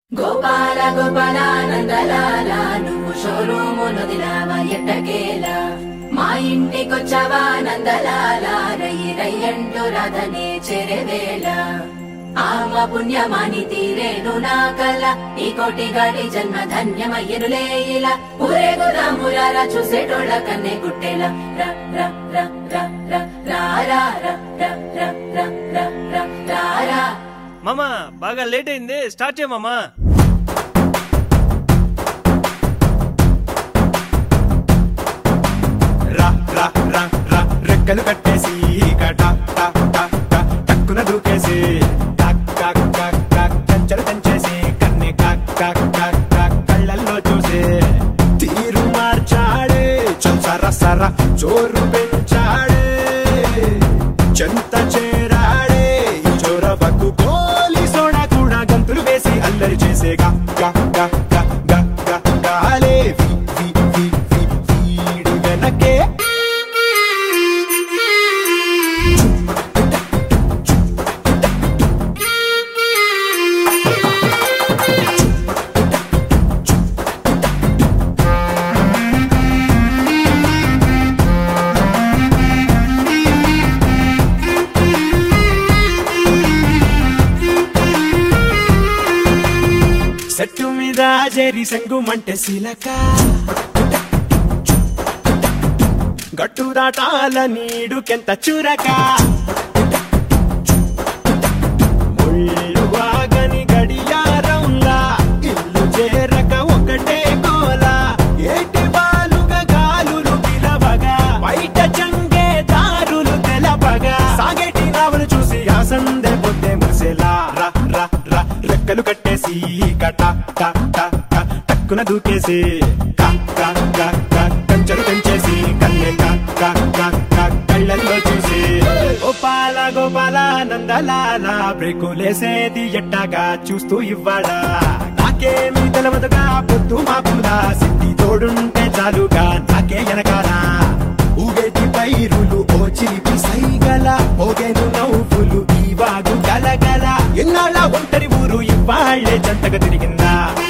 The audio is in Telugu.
గోపాల గోపాలానందలాల నువ్వు షోరూమును దిలావా ఎట్టకేలా మా ఇంటికొచ్చవా నందలాల రయ్యి రయ్యంటూ రాధనే చెరవేళ ఆమ పుణ్యమాని తీరేను నా కల ఈ కోటి గాడి జన్మ ధన్యమయ్యనులే ఇలా ఊరేగుదామురారా చూసేటోళ్ళ కన్నే గుట్టేలా రా రా రా రా రా రా రా రా రా రా రా రా రా రా. మామా బాగా లేట్ అయింది, స్టార్ట్ చేయ మామా. రా రా రా రా రెక్కలు కట్టేసి టక్కున దూకేసి కంచెలు తెంచేసి కన్నే కళ్ళల్లో చూసి తీరు మార్చాడే సర సర చోరు పెంచాడే చెంత చేరాడే చోరవకు కోలి సోడా కూడా గంతులు వేసి అల్లరి చేసే గాలే వీడి వెనకే చెట్టు మీద జరి సంగుమంటే శిలక గట్టు దాటాల నీడుకెంత చురక ముళ్ళువాగని గడియారంలా ఇల్లు చేరక ఒకటే గోల ఏటి బాలుగా గాలులు పిలవగా బయట చంగే దారులు తెలపగా సాగేటి నావలు చూసి ఆ సందే పొద్దే ముసేలా రా రా రా రెక్కలు కట్టేసి టక్కున దూకేసి కంచెలు పెంచేసి కన్నే కళ్ళల్లో చూసి గోపాల గోపాల నందలాల బ్రేకులేసేది ఎట్టాగా చూస్తూ ఇవ్వాడా నాకేమీ తెలవదుగా పొద్దు మాపులా సిద్ధి తోడుంటే చాలుగా నాకే ఎనకాలా ఊగేటి పైరులు ఓ చిలిపి సైగల ఓగేను నవ్వులు ఈ వాగు గలగల ఎన్నాళ్ళ ఒంటరి ఊరు ఇవ్వాళ్లే జంటగా తిరిగిందా.